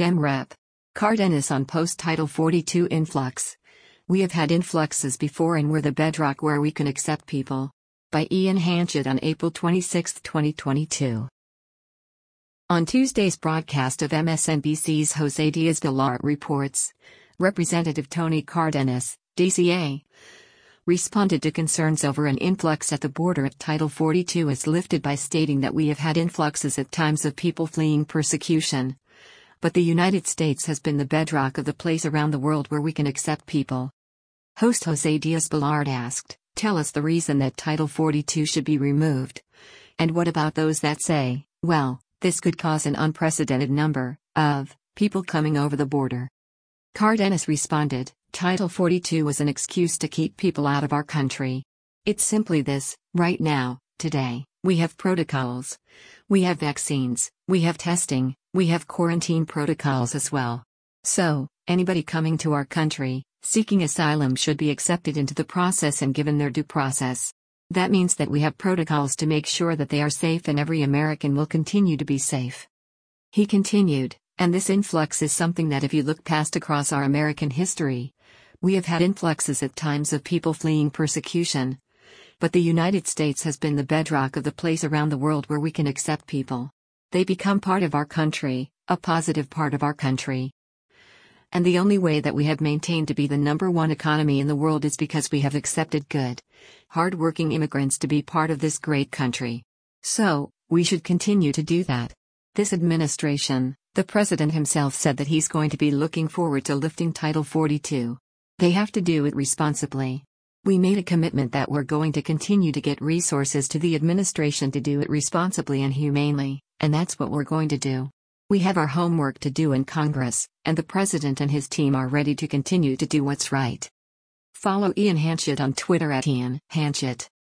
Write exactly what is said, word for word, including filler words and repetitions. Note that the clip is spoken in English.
Dem Rep. Cardenas on post-Title forty-two influx. We have had influxes before and we're the bedrock where we can accept people. By Ian Hanchett on April twenty-sixth, twenty twenty-two. On Tuesday's broadcast of M S N B C's José Díaz-Balart reports, Representative Tony Cardenas, D C A, responded to concerns over an influx at the border if Title forty-two is lifted by stating that we have had influxes at times of people fleeing persecution. But the United States has been the bedrock of the place around the world where we can accept people. Host José Díaz-Balart asked, "Tell us the reason that Title forty-two should be removed. And what about those that say, well, this could cause an unprecedented number of people coming over the border?" Cardenas responded, "Title forty-two was an excuse to keep people out of our country. It's simply this: right now, today, we have protocols. We have vaccines, we have testing, we have quarantine protocols as well. So, anybody coming to our country, seeking asylum should be accepted into the process and given their due process. That means that we have protocols to make sure that they are safe and every American will continue to be safe." He continued, "And this influx is something that if you look past across our American history, we have had influxes at times of people fleeing persecution. But the United States has been the bedrock of the place around the world where we can accept people. They become part of our country, a positive part of our country. And the only way that we have maintained to be the number one economy in the world is because we have accepted good, hard-working immigrants to be part of this great country. So, we should continue to do that. This administration, the president himself said that he's going to be looking forward to lifting Title forty-two. They have to do it responsibly. We made a commitment that we're going to continue to get resources to the administration to do it responsibly and humanely, and that's what we're going to do. We have our homework to do in Congress, and the president and his team are ready to continue to do what's right." Follow Ian Hanchett on Twitter at Ian Hanchett.